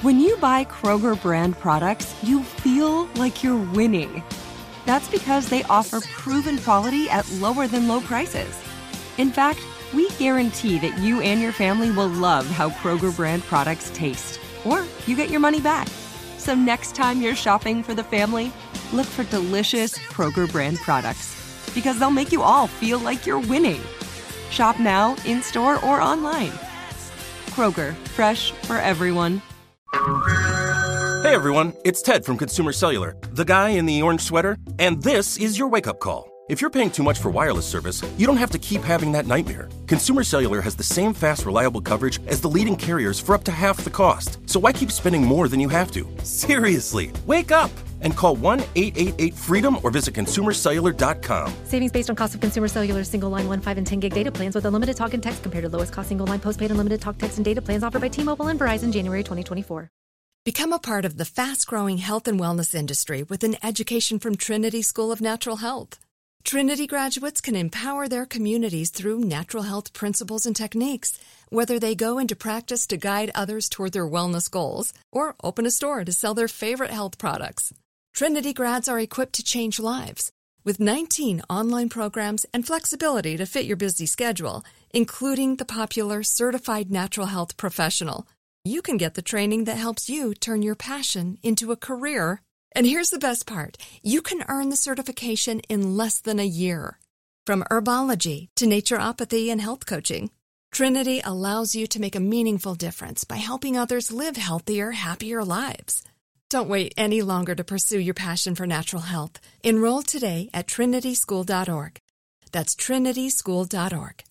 When you buy Kroger brand products, you feel like you're winning. That's because they offer proven quality at lower than low prices. In fact, we guarantee that you and your family will love how Kroger brand products taste, or you get your money back. So next time you're shopping for the family, look for delicious Kroger brand products, because they'll make you all feel like you're winning. Shop now, in-store, or online. Kroger, fresh for everyone. Hey everyone, it's Ted from Consumer Cellular, the guy in the orange sweater, and this is your wake-up call. If you're paying too much for wireless service, you don't have to keep having that nightmare. Consumer Cellular has the same fast, reliable coverage as the leading carriers for up to half the cost. So why keep spending more than you have to? Seriously, wake up and call 1-888-FREEDOM or visit consumercellular.com. Savings based on cost of Consumer Cellular single line 1, 5, and 10 gig data plans with unlimited talk and text compared to lowest cost single line postpaid unlimited talk, text, and data plans offered by T-Mobile and Verizon January 2024. Become a part of the fast-growing health and wellness industry with an education from Trinity School of Natural Health. Trinity graduates can empower their communities through natural health principles and techniques, whether they go into practice to guide others toward their wellness goals or open a store to sell their favorite health products. Trinity grads are equipped to change lives with 19 online programs and flexibility to fit your busy schedule, including the popular Certified Natural Health Professional. You can get the training that helps you turn your passion into a career. And here's the best part. You can earn the certification in less than a year. From herbology to naturopathy and health coaching, Trinity allows you to make a meaningful difference by helping others live healthier, happier lives. Don't wait any longer to pursue your passion for natural health. Enroll today at trinityschool.org. That's trinityschool.org.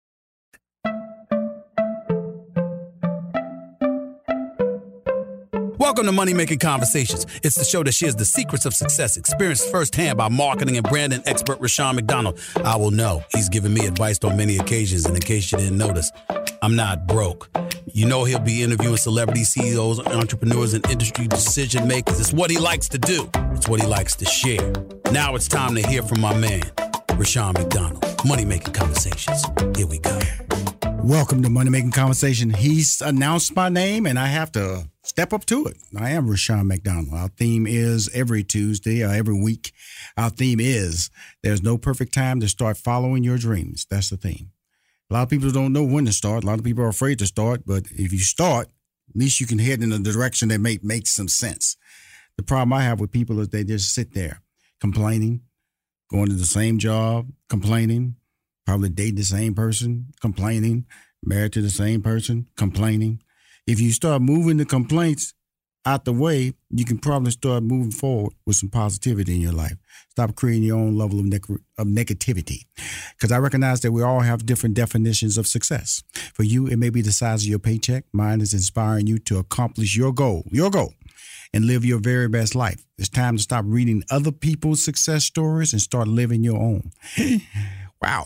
Welcome to Money Making Conversations. It's the show that shares the secrets of success, experienced firsthand by marketing and branding expert Rushion McDonald. I will know he's given me advice on many occasions, and in case you didn't notice, I'm not broke. You know he'll be interviewing celebrity CEOs, entrepreneurs, and industry decision makers. It's what he likes to do. It's what he likes to share. Now it's time to hear from my man, Rushion McDonald. Money Making Conversations. Here we go. Welcome to Money Making Conversation. He's announced my name, and I have to step up to it. I am Rushion McDonald. Our theme is every Tuesday or every week. Our theme is there's no perfect time to start following your dreams. That's the theme. A lot of people don't know when to start. A lot of people are afraid to start, but if you start, at least you can head in a direction that makes some sense. The problem I have with people is they just sit there complaining, going to the same job, complaining, probably dating the same person, complaining, married to the same person, complaining. If you start moving the complaints out the way, you can probably start moving forward with some positivity in your life. Stop creating your own level of negativity. Because I recognize that we all have different definitions of success. For you, it may be the size of your paycheck. Mine is inspiring you to accomplish your goal, and live your very best life. It's time to stop reading other people's success stories and start living your own. Wow.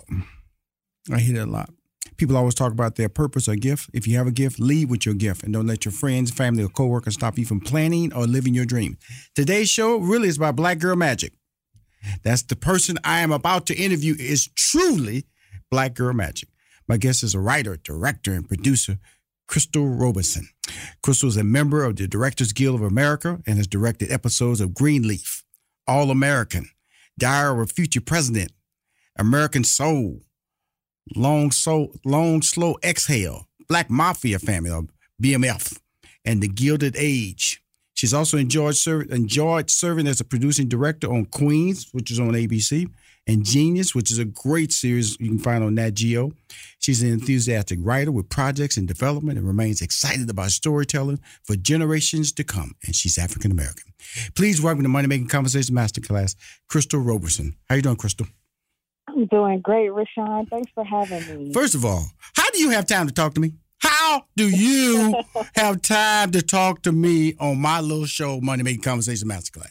I hear that a lot. People always talk about their purpose or gift. If you have a gift, lead with your gift and don't let your friends, family, or coworkers stop you from planning or living your dream. Today's show really is about Black Girl Magic. That's the person I am about to interview is truly Black Girl Magic. My guest is a writer, director, and producer, Crystal Roberson. Crystal is a member of the Directors Guild of America and has directed episodes of Greenleaf, All American, Diary of a Future President, American Soul, Long Slow Exhale, Black Mafia Family, or BMF, and The Gilded Age. She's also enjoyed serving as a producing director on Queens, which is on ABC, and Genius, which is a great series you can find on Nat Geo. She's an enthusiastic writer with projects in development and remains excited about storytelling for generations to come. And she's African American. Please welcome to Money Making Conversation Masterclass, Crystal Roberson. How you doing, Crystal? I'm doing great, Rushion. Thanks for having me. First of all, how do you have time to talk to me? How do you have time to talk to me on my little show, Money Making Conversation Masterclass?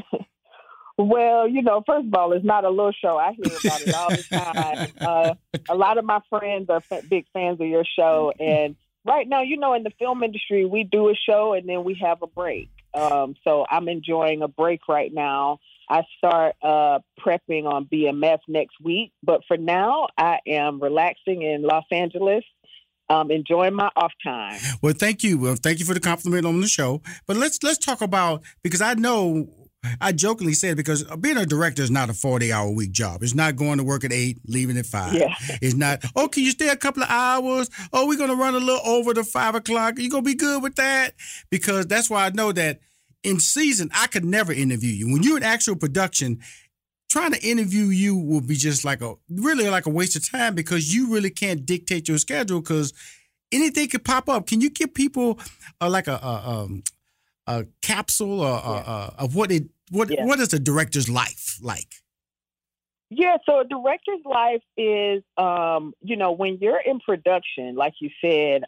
Well, first of all, it's not a little show. I hear about it all the time. A lot of my friends are big fans of your show. And right now, in the film industry, we do a show and then we have a break. So I'm enjoying a break right now. I start prepping on BMF next week. But for now, I am relaxing in Los Angeles, enjoying my off time. Well, thank you. Well, thank you for the compliment on the show. But let's talk about, because I know I jokingly said, because being a director is not a 40-hour week job. It's not going to work at 8, leaving at 5. Yeah. It's not, oh, can you stay a couple of hours? Oh, we're going to run a little over to 5 o'clock. You going to be good with that? Because that's why I know that in season, I could never interview you. When you're in actual production, trying to interview you will be just like a waste of time, because you really can't dictate your schedule, because anything could pop up. Can you give people a capsule of what is a director's life like? Yeah, so a director's life is, when you're in production, like you said,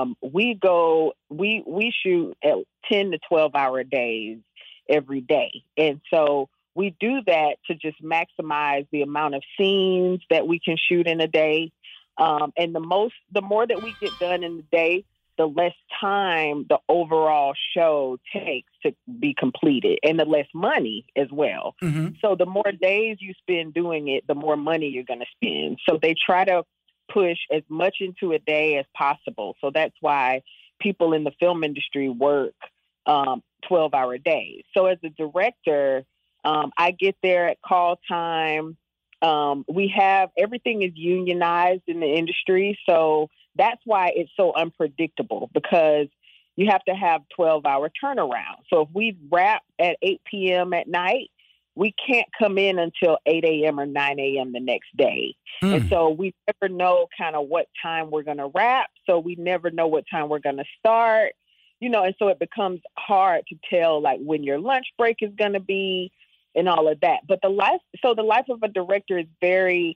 we shoot at 10 to 12-hour days every day. And so we do that to just maximize the amount of scenes that we can shoot in a day. And the more that we get done in the day, the less time the overall show takes to be completed, and the less money as well. Mm-hmm. So the more days you spend doing it, the more money you're going to spend. So they try to push as much into a day as possible. So that's why people in the film industry work 12-hour days. So as a director, I get there at call time. Everything is unionized in the industry. So that's why it's so unpredictable, because you have to have 12-hour turnaround. So if we wrap at 8 p.m. at night, we can't come in until 8 a.m. or 9 a.m. the next day. And so we never know kind of what time we're going to wrap. So we never know what time we're going to start, and so it becomes hard to tell like when your lunch break is going to be and all of that. But the life of a director is very,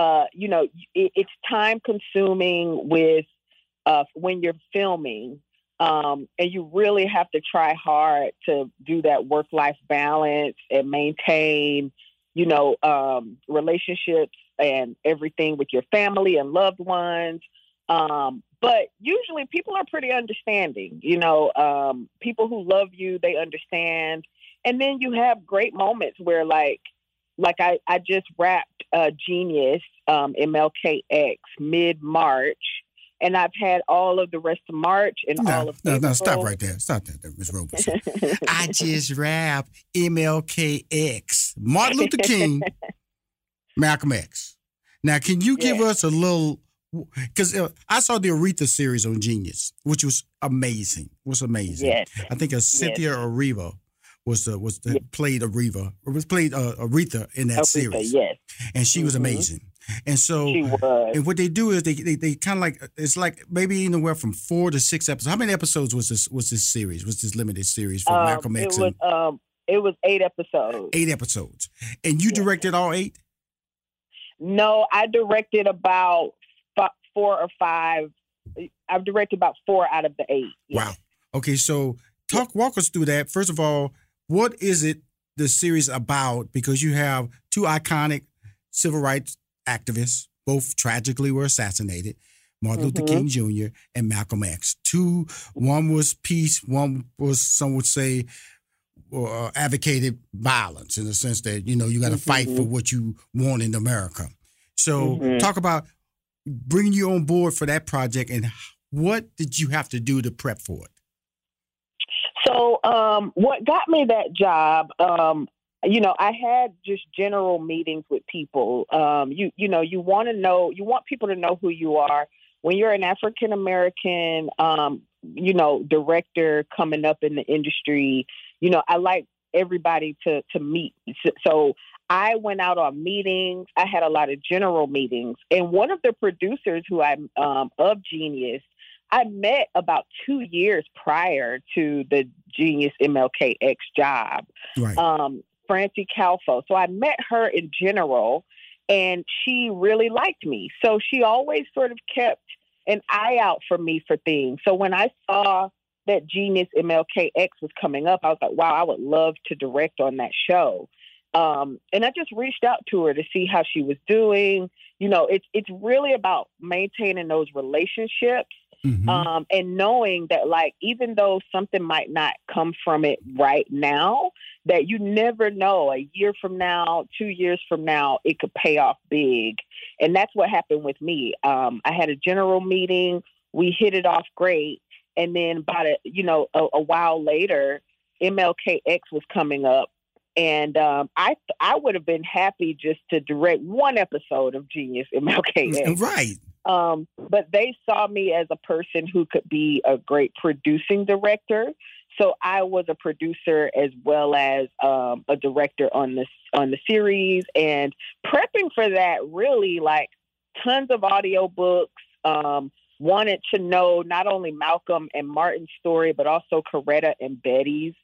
it's time consuming with when you're filming, and you really have to try hard to do that work-life balance and maintain, relationships and everything with your family and loved ones. But usually people are pretty understanding, people who love you, they understand. And then you have great moments where like I just wrapped Genius, MLKX mid-March, and I've had all of the rest of March and all of April. No, stop right there. Stop that, Ms. Roberson. I just wrapped MLKX, Martin Luther King, Malcolm X. Now, can you give us a little, because I saw the Aretha series on Genius, which was amazing. Yes. I think Cynthia Erivo played Aretha in that series. Yes. And she was amazing. And so, and what they do is they kind of like, it's like maybe anywhere from 4 to 6 episodes. How many episodes was this series? Was this limited series for Malcolm X? It was 8 episodes. 8 episodes. And you directed all 8? No, I directed about 4 or 5. I've directed about 4 out of the 8. Wow. Okay, so walk us through that. First of all, what is it the series about? Because you have 2 iconic civil rights activists, both tragically were assassinated, Martin Luther King Jr. and Malcolm X. One was peace, one was, some would say, advocated violence in the sense that, you got to fight for what you want in America. So talk about bringing you on board for that project, and what did you have to do to prep for it? So what got me that job, I had just general meetings with people. You want people to know who you are. When you're an African-American, director coming up in the industry, I like everybody to meet. So I went out on meetings. I had a lot of general meetings. And one of the producers who I'm of Genius, I met about 2 years prior to the Genius MLKX job. Right. Francie Calfo. So I met her in general, and she really liked me. So she always sort of kept an eye out for me for things. So when I saw that Genius MLKX was coming up, I was like, wow, I would love to direct on that show. And I just reached out to her to see how she was doing. It's really about maintaining those relationships. And knowing that, like, even though something might not come from it right now, that you never know, a year from now, 2 years from now, it could pay off big. And that's what happened with me. I had a general meeting we hit it off great. And then about a while later, MLKX was coming up. And I would have been happy just to direct one episode of Genius MLKX. Right. But they saw me as a person who could be a great producing director. So I was a producer as well as a director on the series, and prepping for that, really, like, tons of audiobooks. Wanted to know not only Malcolm and Martin's story, but also Coretta and Betty's.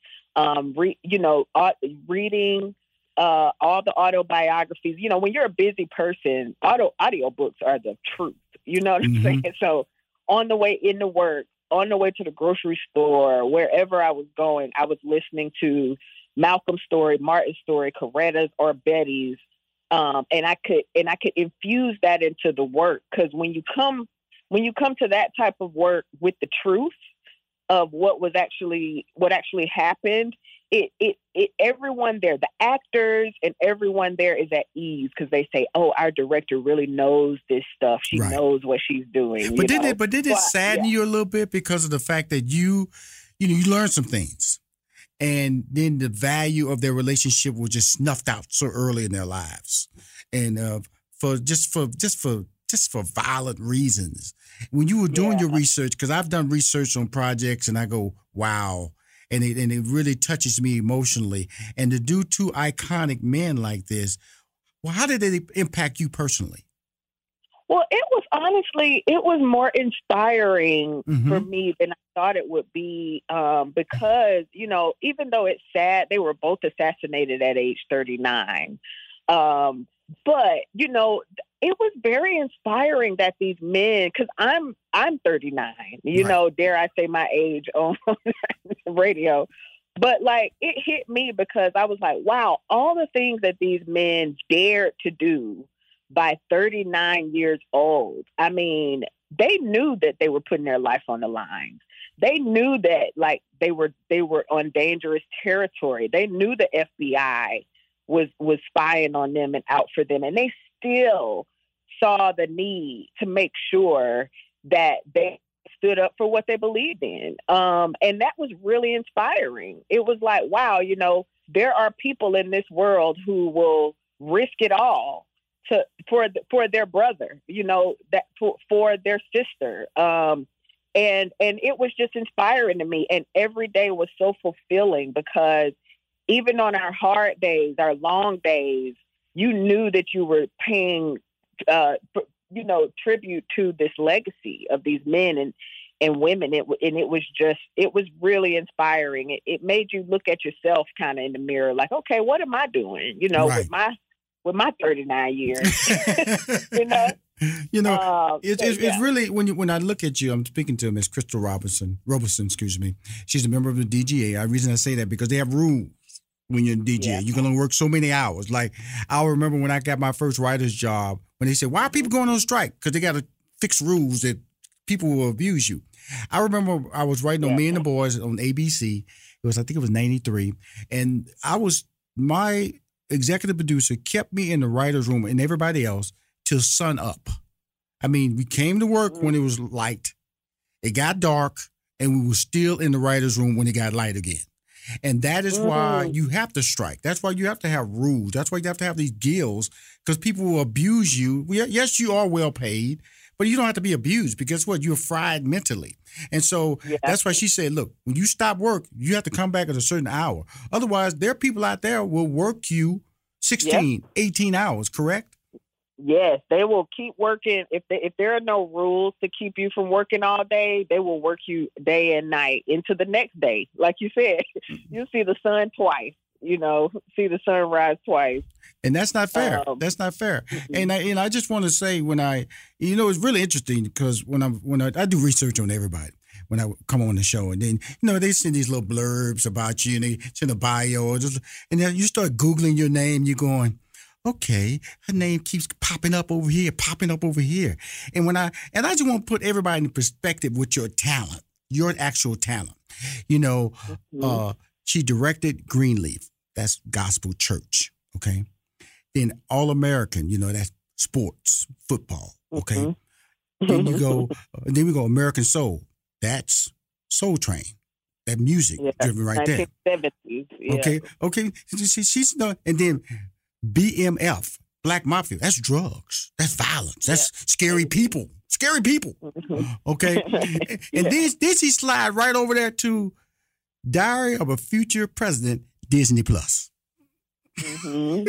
Reading all the autobiographies. You know, when you're a busy person, audiobooks are the truth. You know what I'm saying? So on the way into work, on the way to the grocery store, wherever I was going, I was listening to Malcolm's story, Martin's story, Coretta's or Betty's, and I could infuse that into the work, because when you come to that type of work with the truth of what actually happened, it everyone there, the actors and everyone there, is at ease, because they say, "Oh, our director really knows this stuff. She knows what she's doing." But did it sadden you a little bit because of the fact that you learned some things, and then the value of their relationship was just snuffed out so early in their lives, and for violent reasons? When you were doing your research, because I've done research on projects and I go, wow, and it really touches me emotionally. And to do two iconic men like this, well, how did it impact you personally? Well, it was more inspiring for me than I thought it would be, because, you know, even though it's sad, they were both assassinated at age 39. But, you know, it was very inspiring that these men, because I'm 39, you know, dare I say my age on the radio. But, like, it hit me because I was like, wow, all the things that these men dared to do by 39 years old. I mean, they knew that they were putting their life on the line. They knew that, like, they were on dangerous territory. They knew the FBI was spying on them and out for them. And they still saw the need to make sure that they stood up for what they believed in. And that was really inspiring. It was like, wow, you know, there are people in this world who will risk it all for their brother, you know, that for their sister. And it was just inspiring to me. And every day was so fulfilling, because even on our hard days, our long days, you knew that you were paying, tribute to this legacy of these men and women. It was really inspiring. It made you look at yourself kind of in the mirror, like, okay, what am I doing? You know, with my 39 years, you know. You know, it's really, when I look at you, I'm speaking to Miss Crystal Robertson, excuse me. She's a member of the DGA. The reason I say that, because they have rules. When you're in DGA, you can only work so many hours. Like, I remember when I got my first writer's job, when they said, why are people going on strike? Because they got to fix rules that people will abuse you. I remember I was writing on Me and the Boys on ABC. I think it was 93. And my executive producer kept me in the writer's room and everybody else till sun up. I mean, we came to work when it was light. It got dark, and we were still in the writer's room when it got light again. And that is why you have to strike. That's why you have to have rules. That's why you have to have these guilds, because people will abuse you. Yes, you are well paid, but you don't have to be abused, because what? You're fried mentally. And so that's why she said, look, when you stop work, you have to come back at a certain hour. Otherwise, there are people out there who will work you 16, 18 hours, correct? Yes, they will keep working. If there are no rules to keep you from working all day, they will work you day and night into the next day. Like you said, you'll see the sun twice, you know, see the sun rise twice. And that's not fair. That's not fair. And I just want to say, it's really interesting, because when I do research on everybody, when I come on the show, and then, they send these little blurbs about you, and they send a bio, and then you start Googling your name, you're going, okay, her name keeps popping up over here. And I just want to put everybody in perspective with your talent, your actual talent. She directed Greenleaf. That's gospel church. Okay. Then All American, that's sports, football. Okay. Then you go, then we go American Soul. That's Soul Train. That music driven right there. 1970s. Yeah. Okay. She's done, and then BMF, Black Mafia. That's drugs. That's violence. That's scary people. Scary people. Okay. And then she slide right over there to Diary of a Future President, Disney Plus. Mm-hmm.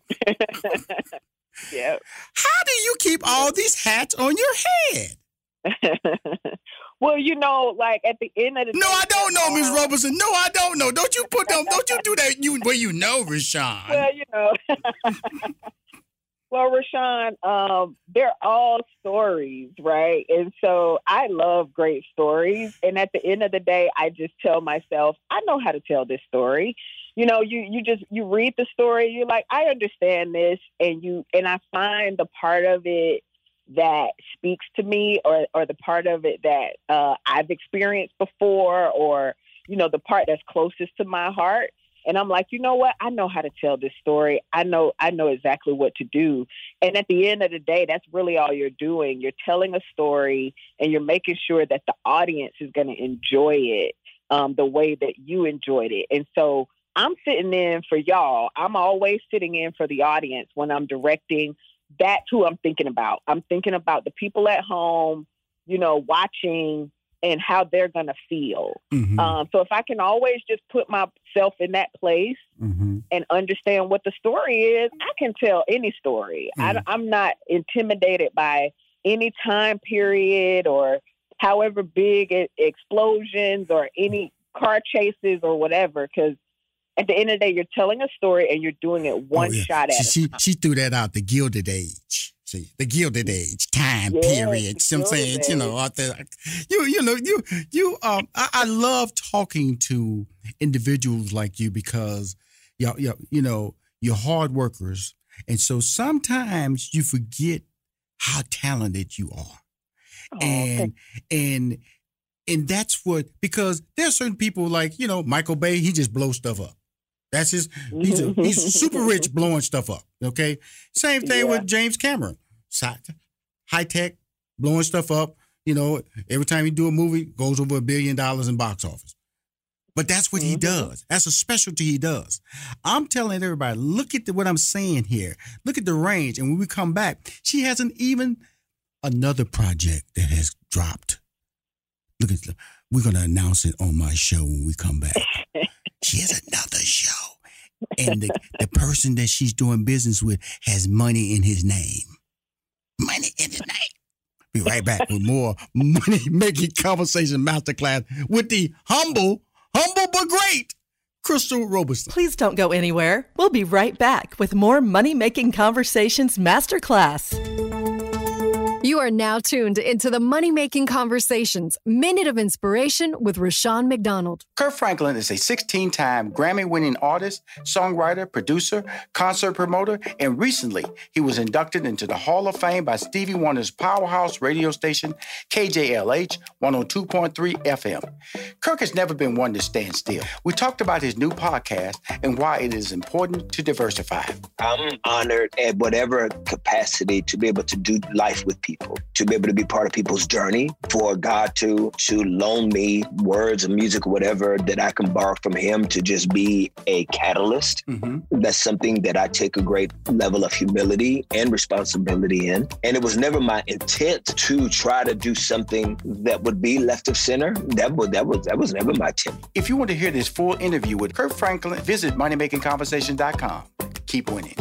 Yeah. How do you keep all these hats on your head? Well, like at the end of the day. No, I don't know, Ms. Robertson. No, I don't know. Don't you do that. Rashawn. Well, Well, Rashawn, they're all stories, right? And so I love great stories. And at the end of the day, I just tell myself, I know how to tell this story. You read the story, you're like, I understand this, and I find the part of it that speaks to me, or the part of it that I've experienced before, or the part that's closest to my heart. And I'm like, you know what? I know how to tell this story. I know exactly what to do. And at the end of the day, that's really all you're doing. You're telling a story, and you're making sure that the audience is going to enjoy it the way that you enjoyed it. And so I'm sitting in for y'all. I'm always sitting in for the audience when I'm directing. That's who I'm thinking about. I'm thinking about the people at home, watching, and how they're going to feel. Mm-hmm. So if I can always just put myself in that place and understand what the story is, I can tell any story. I'm not intimidated by any time period or however big explosions or any car chases or whatever, because at the end of the day, you're telling a story and you're doing it one shot at it. She threw that out, the Gilded Age. See, the Gilded Age time period. I'm saying, out there, I love talking to individuals like you because, you're hard workers. And so sometimes you forget how talented you are. And that's because there's certain people like, Michael Bay, he just blows stuff up. That's he's super rich blowing stuff up. Okay. Same thing with James Cameron. High tech, blowing stuff up. Every time he do a movie, goes over $1 billion in box office. But that's what he does. That's a specialty he does. I'm telling everybody, look at what I'm saying here. Look at the range. And when we come back, she has another project that has dropped. We're going to announce it on my show when we come back. She has another show. And the person that she's doing business with has money in his name. Money in his name. Be right back with more Money Making Conversation Masterclass with the humble but great Crystal Roberson. Please don't go anywhere. We'll be right back with more Money Making Conversations Masterclass. You are now tuned into the Money Making Conversations Minute of Inspiration with Rashawn McDonald. Kirk Franklin is a 16-time Grammy-winning artist, songwriter, producer, concert promoter, and recently he was inducted into the Hall of Fame by Stevie Wonder's powerhouse radio station, KJLH 102.3 FM. Kirk has never been one to stand still. We talked about his new podcast and why it is important to diversify. I'm honored at whatever capacity to be able to do life with people, to be able to be part of people's journey, for God to loan me words and music or whatever that I can borrow from him to just be a catalyst. That's something that I take a great level of humility and responsibility in. And it was never my intent to try to do something that would be left of center. That was never my intent. If you want to hear this full interview with Kirk Franklin, visit moneymakingconversation.com. Keep winning.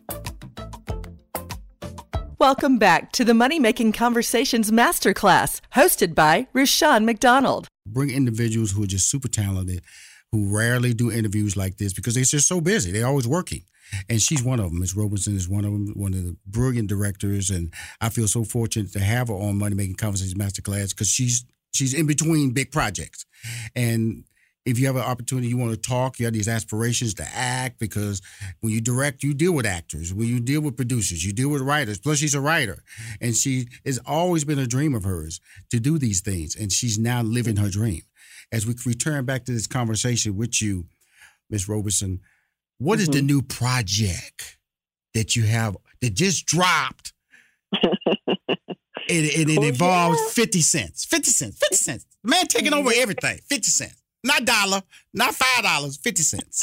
Welcome back to the Money Making Conversations Masterclass, hosted by Rashawn McDonald. Bring individuals who are just super talented, who rarely do interviews like this because they're just so busy. They're always working. And she's one of them. Ms. Roberson is one of them, one of the brilliant directors. And I feel so fortunate to have her on Money Making Conversations Masterclass because she's in between big projects. And if you have an opportunity, you want to talk, you have these aspirations to act, because when you direct, you deal with actors. When you deal with producers, you deal with writers. Plus, she's a writer. And she has always been a dream of hers to do these things. And she's now living her dream. As we return back to this conversation with you, Ms. Roberson, what is the new project that you have that just dropped? It involves 50 cents. 50 cents. 50 cents. The man taking over everything. 50 cents. Not $1, not $5, 50 cents.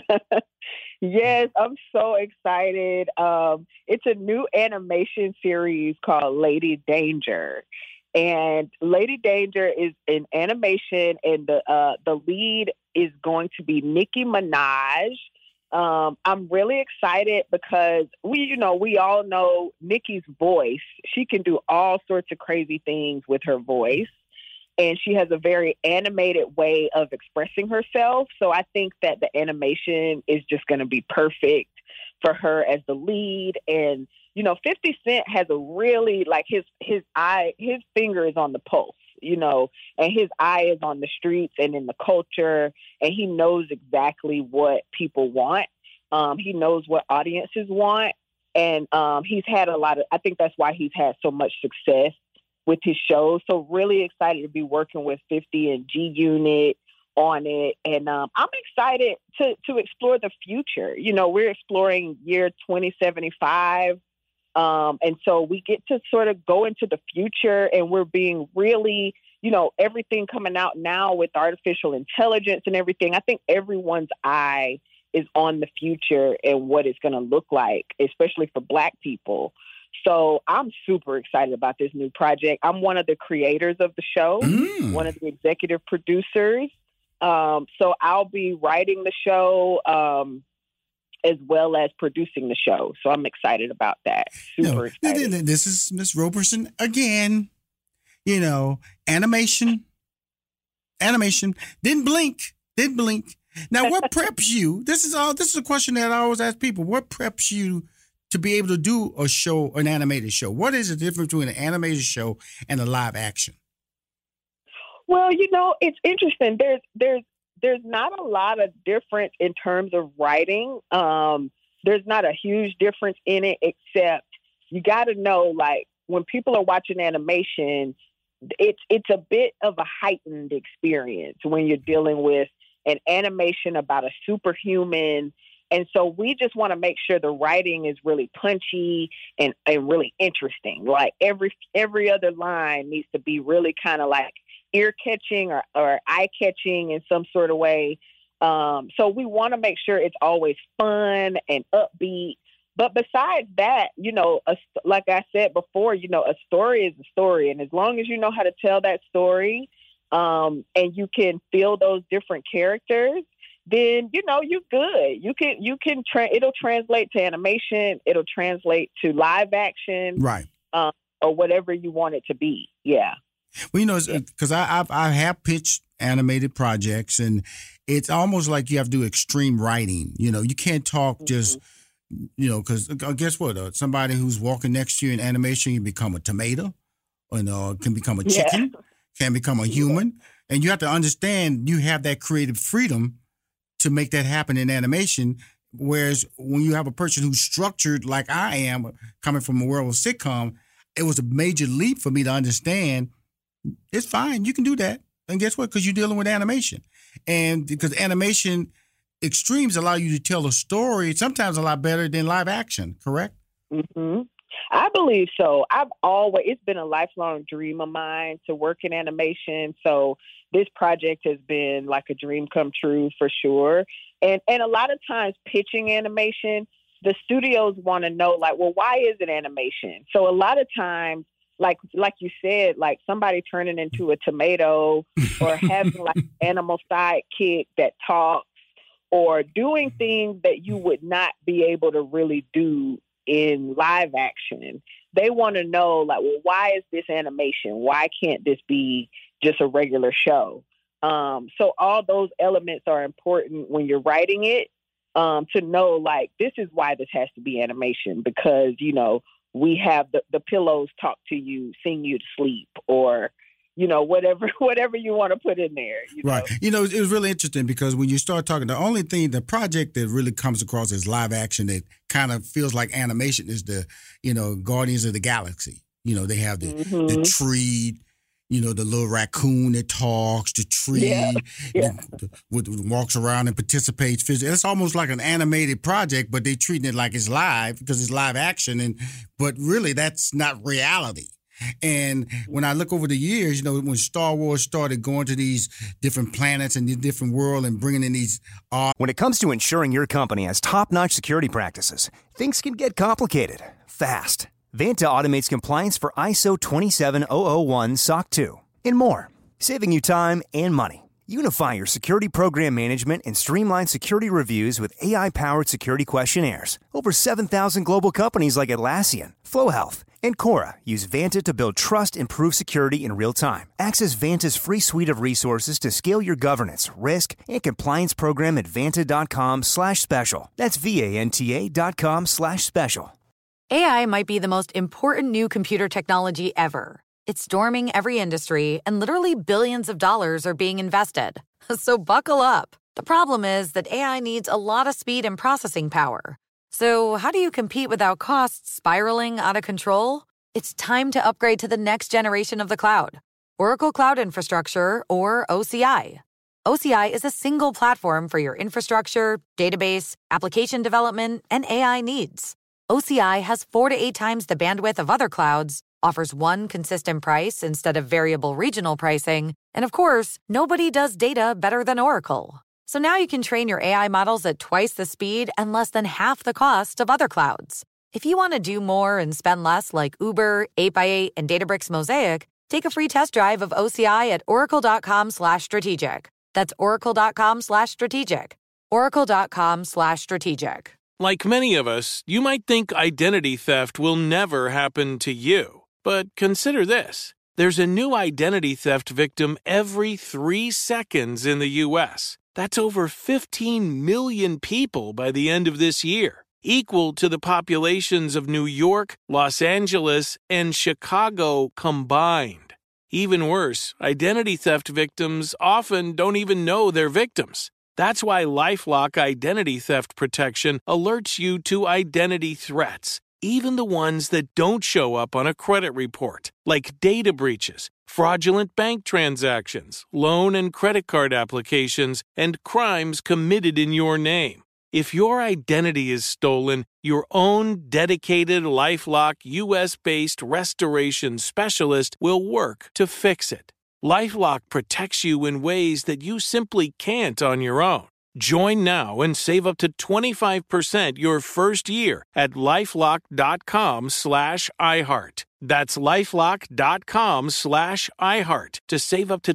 Yes, I'm so excited. It's a new animation series called Lady Danger. And Lady Danger is an animation, and the lead is going to be Nicki Minaj. I'm really excited because we all know Nicki's voice. She can do all sorts of crazy things with her voice, and she has a very animated way of expressing herself. So I think that the animation is just going to be perfect for her as the lead. And 50 Cent has a really, like, his finger is on the pulse, and his eye is on the streets and in the culture, and he knows exactly what people want. He knows what audiences want, and he's had I think that's why he's had so much success with his shows. So really excited to be working with 50 and G-Unit on it. And I'm excited to explore the future. We're exploring year 2075. And so we get to sort of go into the future, and we're being really, everything coming out now with artificial intelligence and everything. I think everyone's eye is on the future and what it's going to look like, especially for Black people. So I'm super excited about this new project. I'm one of the creators of the show, one of the executive producers. So I'll be writing the show, as well as producing the show. So I'm excited about that. Super excited. This is Miss Roberson again. Animation. Didn't blink. Now, what preps you? This is a question that I always ask people. What preps you to be able to do a show, an animated show? What is the difference between an animated show and a live action? Well, it's interesting. There's not a lot of difference in terms of writing. There's not a huge difference in it, except you got to know, like, when people are watching animation, it's a bit of a heightened experience when you're dealing with an animation about a superhuman. And so we just want to make sure the writing is really punchy and really interesting. Like every other line needs to be really kind of like ear-catching or eye-catching in some sort of way. So we want to make sure it's always fun and upbeat. But besides that, like I said before, a story is a story. And as long as you know how to tell that story, and you can feel those different characters, then, you're good. It'll translate to animation. It'll translate to live action. Right. Or whatever you want it to be. Yeah. Well, because I have pitched animated projects, and it's almost like you have to do extreme writing. You can't talk just, because guess what? Somebody who's walking next to you in animation, you become a tomato, or can become a chicken, can become a human. And you have to understand you have that creative freedom to make that happen in animation. Whereas when you have a person who's structured like I am, coming from a world of sitcom, it was a major leap for me to understand it's fine. You can do that. And guess what? Because you're dealing with animation. And because animation extremes allow you to tell a story sometimes a lot better than live action, correct? Mm-hmm. I believe so. It's been a lifelong dream of mine to work in animation. So this project has been like a dream come true for sure. And a lot of times pitching animation, the studios want to know, like, well, why is it animation? So a lot of times, like you said, like somebody turning into a tomato or having like an animal sidekick that talks or doing things that you would not be able to really do in live action. They want to know, like, well, why is this animation? Why can't this be just a regular show? So all those elements are important when you're writing it, to know, like, this is why this has to be animation, because, we have the pillows talk to you, sing you to sleep, or, whatever you want to put in there. Right. It was really interesting because when you start talking, the project that really comes across as live action that kind of feels like animation is the, Guardians of the Galaxy. They have the tree, the little raccoon that talks, the tree walks around and participates physically. It's almost like an animated project, but they're treating it like it's live because it's live action. But really, that's not reality. And when I look over the years, when Star Wars started going to these different planets and the different world and bringing in these When it comes to ensuring your company has top-notch security practices, things can get complicated fast. Vanta automates compliance for ISO 27001 SOC 2 and more, saving you time and money. Unify your security program management and streamline security reviews with AI-powered security questionnaires. Over 7,000 global companies like Atlassian, Flow Health, and Cora use Vanta to build trust and prove security in real time. Access Vanta's free suite of resources to scale your governance, risk, and compliance program at vanta.com/special. That's VANTA.com/special. AI might be the most important new computer technology ever. It's storming every industry, and literally billions of dollars are being invested. So buckle up. The problem is that AI needs a lot of speed and processing power. So how do you compete without costs spiraling out of control? It's time to upgrade to the next generation of the cloud, Oracle Cloud Infrastructure, or OCI. OCI is a single platform for your infrastructure, database, application development, and AI needs. OCI has 4 to 8 times the bandwidth of other clouds, offers one consistent price instead of variable regional pricing, and of course, nobody does data better than Oracle. So now you can train your AI models at twice the speed and less than half the cost of other clouds. If you want to do more and spend less like Uber, 8x8, and Databricks Mosaic, take a free test drive of OCI at oracle.com/strategic. That's oracle.com/strategic. oracle.com/strategic. Like many of us, you might think identity theft will never happen to you. But consider this. There's a new identity theft victim every 3 seconds in the U.S. That's over 15 million people by the end of this year, equal to the populations of New York, Los Angeles, and Chicago combined. Even worse, identity theft victims often don't even know they're victims. That's why LifeLock Identity Theft Protection alerts you to identity threats, even the ones that don't show up on a credit report, like data breaches, fraudulent bank transactions, loan and credit card applications, and crimes committed in your name. If your identity is stolen, your own dedicated LifeLock U.S.-based restoration specialist will work to fix it. LifeLock protects you in ways that you simply can't on your own. Join now and save up to 25% your first year at LifeLock.com/iHeart. That's LifeLock.com/iHeart to save up to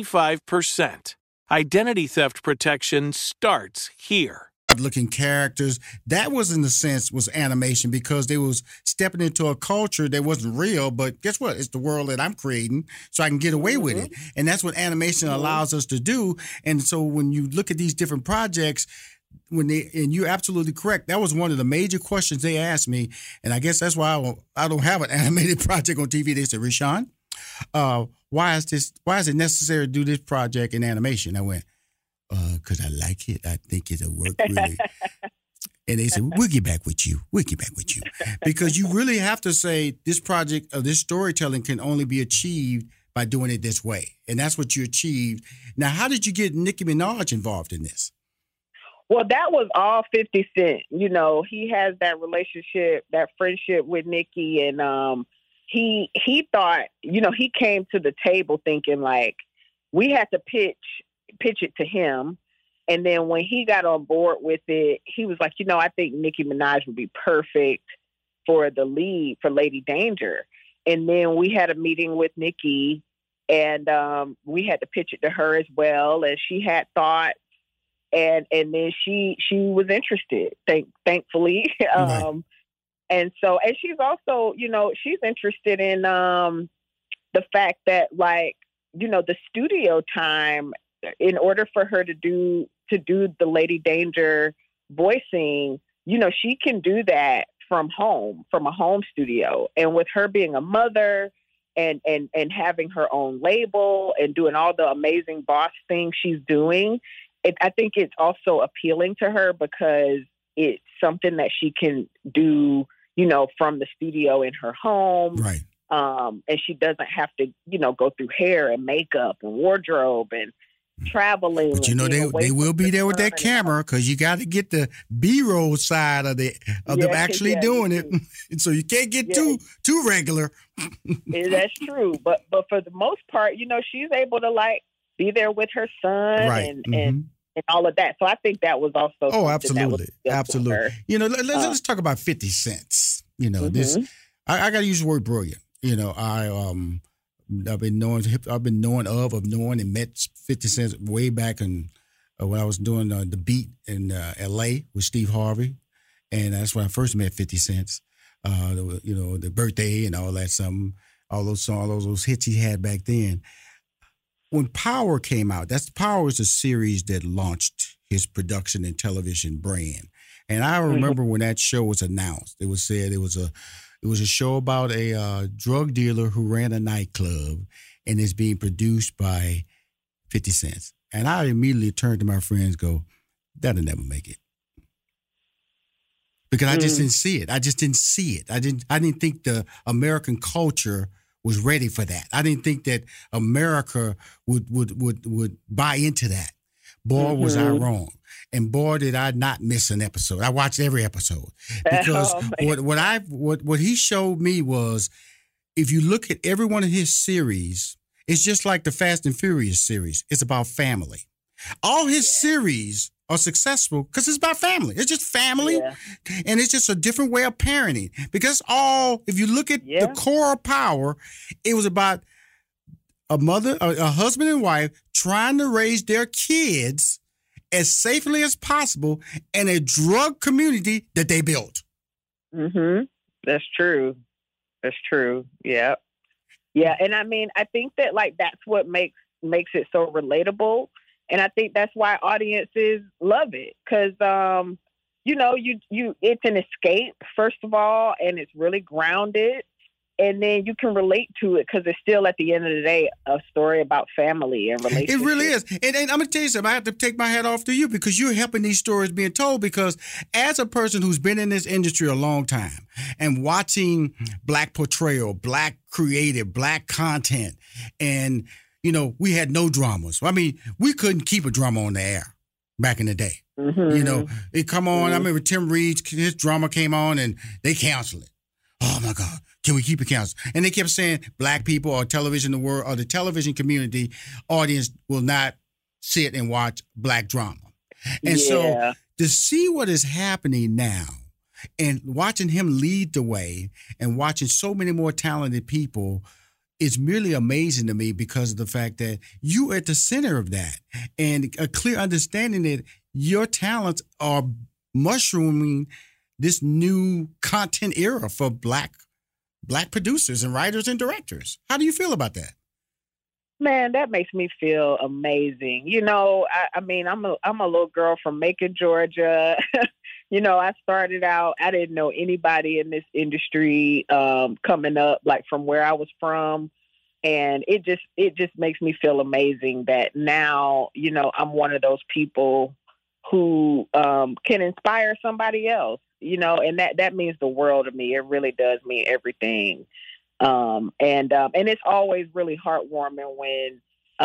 25%. Identity theft protection starts here. Looking characters, that was in a sense was animation because they was stepping into a culture that wasn't real, but guess what? It's the world that I'm creating, so I can get away with it. And that's what animation allows us to do. And so when you look at these different projects, and you're absolutely correct, that was one of the major questions they asked me, and I guess that's why I don't have an animated project on TV. They said, Rushion, why is it necessary to do this project in animation? I went, because I like it. I think it'll work really. And they said, we'll get back with you. Because you really have to say this project or this storytelling can only be achieved by doing it this way. And that's what you achieved. Now, how did you get Nicki Minaj involved in this? Well, that was all 50 Cent. You know, he has that relationship, that friendship with Nicki. And he thought, he came to the table thinking like we had to pitch it to him. And then when he got on board with it, he was like, I think Nicki Minaj would be perfect for the lead for Lady Danger. And then we had a meeting with Nicki and we had to pitch it to her as well. And she had thoughts and then she was interested, thankfully. Right. And she's also, she's interested in the fact that the studio time, in order for her to do the Lady Danger voicing, she can do that from a home studio. And with her being a mother and having her own label and doing all the amazing boss things she's doing, I think it's also appealing to her because it's something that she can do, from the studio in her home. Right. And she doesn't have to, go through hair and makeup and wardrobe and traveling. But you know they will be there with that camera because you got to get the B-roll side of them actually doing it. So you can't get too regular. That's true. But for the most part, you know, she's able to like be there with her son and all of that. So I think that was also absolutely. You know, let's talk about 50 Cent. You know, this I got to use the word brilliant. You know, I've been knowing and met 50 Cent way back in when I was doing the Beat in L.A. with Steve Harvey, and that's when I first met 50 Cent. You know, the birthday and all that, all those songs, all those hits he had back then. When Power came out, Power is a series that launched his production and television brand, and I remember when that show was announced, it was said it was a show about a drug dealer who ran a nightclub and is being produced by 50 Cent. And I immediately turned to my friends and go, that'll never make it. Because I just didn't see it. I just didn't see it. I didn't think the American culture was ready for that. I didn't think that America would buy into that. Boy, was I wrong. And boy, did I not miss an episode. I watched every episode because what he showed me was, if you look at every one of his series, it's just like the Fast and Furious series. It's about family. All his series are successful because it's about family. It's just family, and it's just a different way of parenting. Because if you look at the core of Power, it was about a husband and wife trying to raise their kids as safely as possible in a drug community that they built. That's true. Yeah. Yeah. And I mean, I think that like that's what makes it so relatable. And I think that's why audiences love it. Cause you know, it's an escape, first of all, and it's really grounded. And then you can relate to it because it's still, at the end of the day, a story about family and relationships. It really is. And I'm going to tell you something. I have to take my hat off to you because you're helping these stories being told, because as a person who's been in this industry a long time and watching Black portrayal, Black creative, Black content, and, you know, we had no dramas. I mean, we couldn't keep a drama on the air back in the day. You know, it come on. I remember Tim Reed's, his drama came on and they canceled it. Oh, my God. Can we keep it canceled? And they kept saying Black people or television, the world, or the television community audience will not sit and watch Black drama. And so to see what is happening now and watching him lead the way and watching so many more talented people is merely amazing to me because of the fact that you are at the center of that and a clear understanding that your talents are mushrooming this new content era for Black producers and writers and directors. How do you feel about that? Man, that makes me feel amazing. You know, I mean, I'm a little girl from Macon, Georgia. You know, I started out, I didn't know anybody in this industry coming up, like from where I was from. And it just makes me feel amazing that now, you know, I'm one of those people who can inspire somebody else. You know, and that means the world to me. It really does mean everything. And it's always really heartwarming when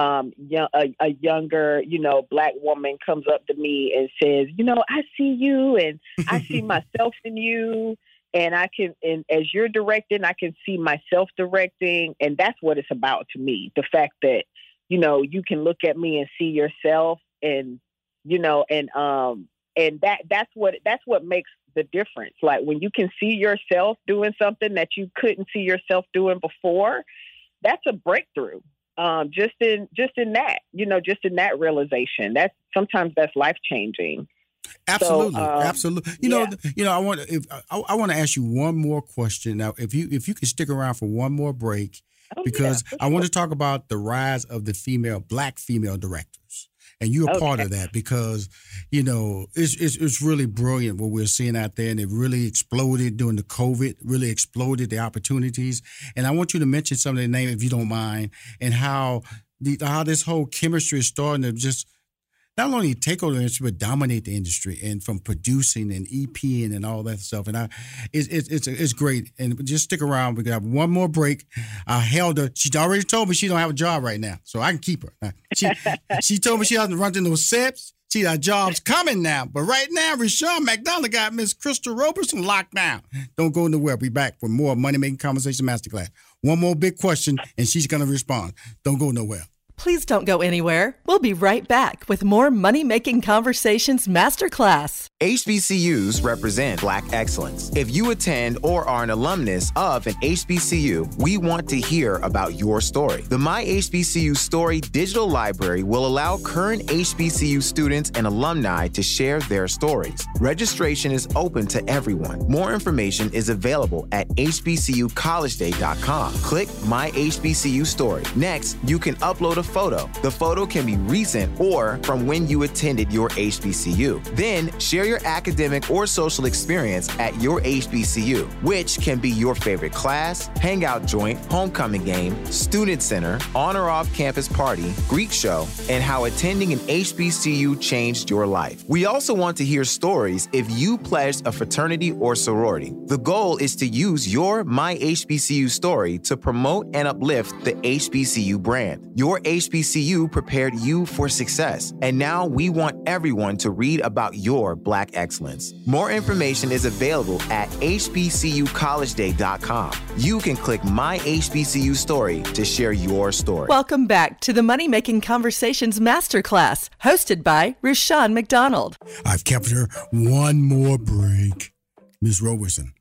a younger, you know, Black woman comes up to me and says, you know, I see you and I see myself in you, and and as you're directing, I can see myself directing, and that's what it's about to me. The fact that, you know, you can look at me and see yourself, and you know, and that's what makes the difference. Like when you can see yourself doing something that you couldn't see yourself doing before, that's a breakthrough. Just in that, you know, just in that realization, sometimes that's life changing. Absolutely, so, absolutely. You know, I want to ask you one more question now. If you can stick around for one more break, because I want to talk about the rise of the Black female directors. And you're a part of that because, you know, it's really brilliant what we're seeing out there. And it really exploded during the COVID, really exploded the opportunities. And I want you to mention some of their names, if you don't mind, and how this whole chemistry is starting to just not only take over the industry, but dominate the industry, and from producing and EPing and all that stuff. And it's great. And just stick around. We got one more break. I held her. She already told me she don't have a job right now, so I can keep her. She told me she doesn't run to no sets. She got jobs coming now. But right now, Rushion McDonald got Miss Crystal Roberson locked down. Don't go nowhere. Be back for more Money Making Conversation Masterclass. One more big question, and she's going to respond. Don't go nowhere. Please don't go anywhere. We'll be right back with more Money Making Conversations Masterclass. HBCUs represent Black excellence. If you attend or are an alumnus of an HBCU, we want to hear about your story. The My HBCU Story digital library will allow current HBCU students and alumni to share their stories. Registration is open to everyone. More information is available at hbcucollegeday.com. Click My HBCU Story. Next, you can upload a photo. The photo can be recent or from when you attended your HBCU. Then share your academic or social experience at your HBCU, which can be your favorite class, hangout joint, homecoming game, student center, on or off campus party, Greek show, and how attending an HBCU changed your life. We also want to hear stories if you pledged a fraternity or sorority. The goal is to use your My HBCU story to promote and uplift the HBCU brand. Your HBCU prepared you for success, and now we want everyone to read about your Black excellence. More information is available at hbcucollegeday.com. You can click My HBCU Story to share your story. Welcome back to the Money Making Conversations Masterclass, hosted by Rushion McDonald. I've kept her one more break. Ms. Roberson.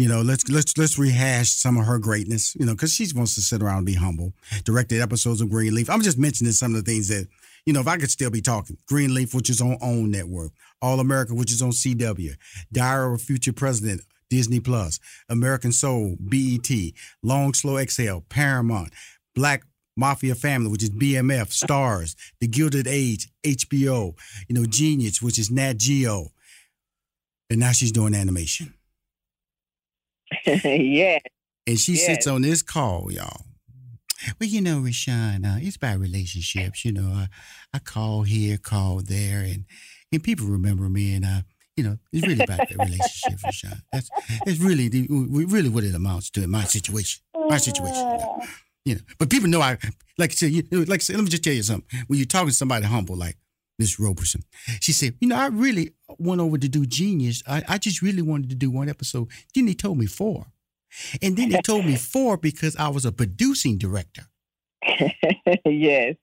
Let's rehash some of her greatness, because she wants to sit around and be humble. Directed episodes of Greenleaf. I'm just mentioning some of the things that, if I could still be talking. Greenleaf, which is on OWN Network. All America, which is on CW. Diary of a Future President, Disney Plus. American Soul, BET. Long Slow Exhale, Paramount. Black Mafia Family, which is BMF, Stars. The Gilded Age, HBO. Genius, which is Nat Geo. And now she's doing animation. Yeah. And she sits on this call, y'all. Well, Rushion, it's about relationships. I call here, call there, and people remember me, and it's really about that relationship, Rushion. That's really what it amounts to in my situation. But people know like I said, let me just tell you something. When you're talking to somebody humble like Miss Roberson, she said, I really went over to do Genius. I just really wanted to do one episode. Then they told me 4. And then they told me 4 because I was a producing director. Yes.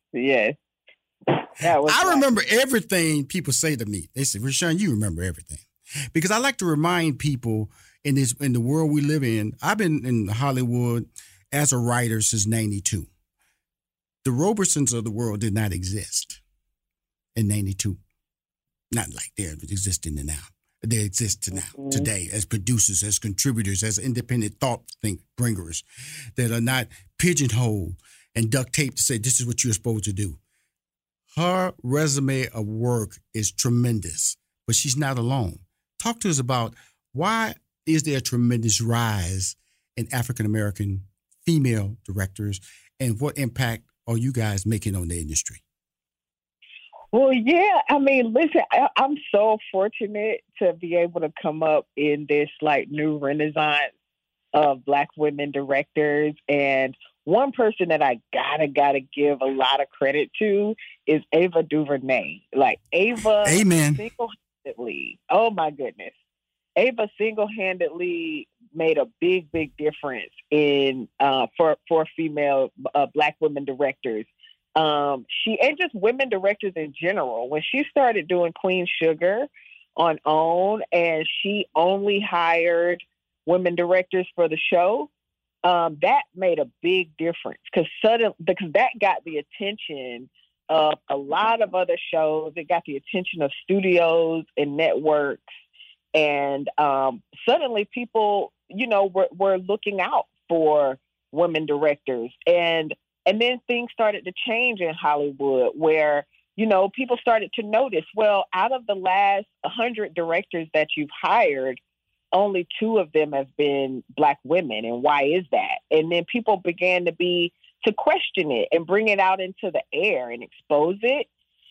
I remember everything people say to me. They say, Rushion, you remember everything. Because I like to remind people in the world we live in. I've been in Hollywood as a writer since 92. The Robersons of the world did not exist in 92. Not like they're existing now. They exist today as producers, as contributors, as independent thought bringers that are not pigeonholed and duct taped to say this is what you're supposed to do. Her resume of work is tremendous, but she's not alone. Talk to us about why is there a tremendous rise in African-American female directors, and what impact are you guys making on the industry? Well, yeah. Listen, I'm so fortunate to be able to come up in this new renaissance of Black women directors. And one person that I gotta give a lot of credit to is Ava DuVernay. Ava, amen. Single-handedly, oh my goodness, Ava single-handedly made a big difference in for female Black women directors. She and just women directors in general. When she started doing Queen Sugar on OWN, and she only hired women directors for the show, that made a big difference because that got the attention of a lot of other shows. It got the attention of studios and networks, and suddenly people, were looking out for women directors. And then things started to change in Hollywood where, people started to notice, well, out of the last 100 directors that you've hired, only 2 of them have been Black women. And why is that? And then people began to question it and bring it out into the air and expose it.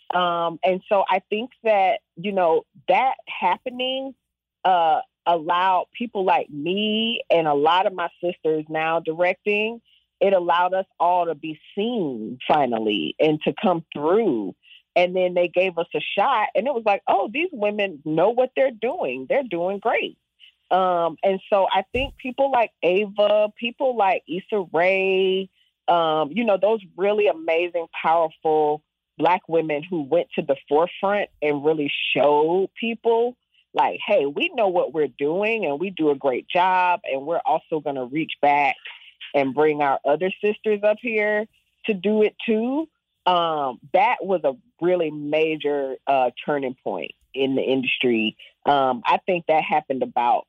And so I think that, that happening allowed people like me and a lot of my sisters now directing, it allowed us all to be seen finally and to come through. And then they gave us a shot and it was like, oh, these women know what they're doing. They're doing great. And so I think people like Ava, people like Issa Rae, those really amazing, powerful Black women who went to the forefront and really showed people like, hey, we know what we're doing and we do a great job. And we're also going to reach back and bring our other sisters up here to do it too. That was a really major turning point in the industry. I think that happened about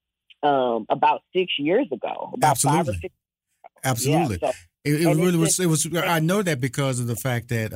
6 years ago. About Absolutely. 5 or 6 years ago. Absolutely. Yeah, so, it really was. It was. I know that because of the fact that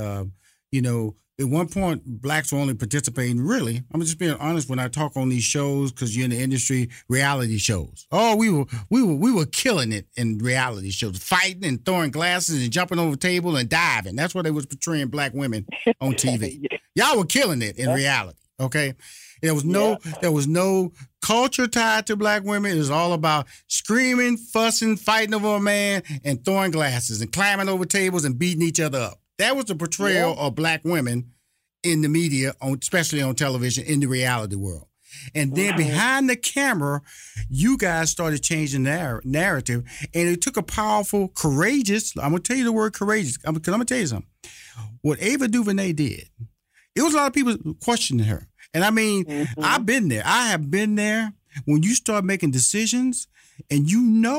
at one point Blacks were only participating. Really, I'm just being honest when I talk on these shows because you're in the industry. Reality shows. Oh, we were killing it in reality shows, fighting and throwing glasses and jumping over the table and diving. That's what they was portraying Black women on TV. Y'all were killing it in reality. Okay. There was no culture tied to Black women. It was all about screaming, fussing, fighting over a man, and throwing glasses and climbing over tables and beating each other up. That was the portrayal of Black women in the media, especially on television, in the reality world. And then behind the camera, you guys started changing the narrative, and it took a powerful, courageous. I'm gonna tell you the word courageous because I'm gonna tell you something. What Ava DuVernay did, it was a lot of people questioning her. And I mean, I've been there. I have been there when you start making decisions and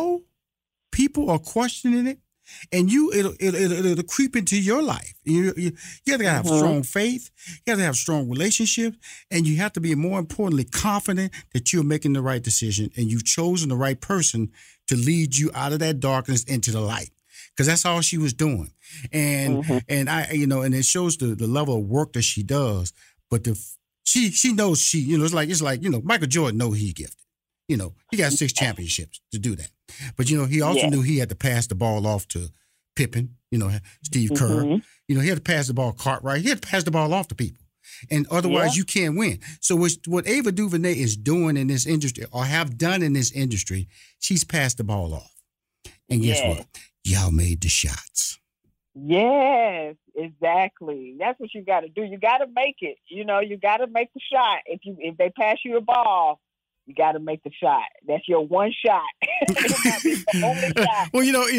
people are questioning it and it'll creep into your life. You have to have strong faith. You have to have strong relationships. And you have to be, more importantly, confident that you're making the right decision and you've chosen the right person to lead you out of that darkness into the light. Because that's all she was doing. And and it shows the level of work that she does. But she knows it's like Michael Jordan know he gifted. He got 6 championships to do that. But he also knew he had to pass the ball off to Pippen, Steve Kerr. He had to pass the ball Cartwright. He had to pass the ball off to people. And otherwise you can't win. So what Ava DuVernay is doing in this industry or have done in this industry, she's passed the ball off. And guess what? Y'all made the shots. Yes, exactly. That's what you got to do. You got to make it. You got to make the shot. If they pass you a ball, you got to make the shot. That's your one shot. The only shot.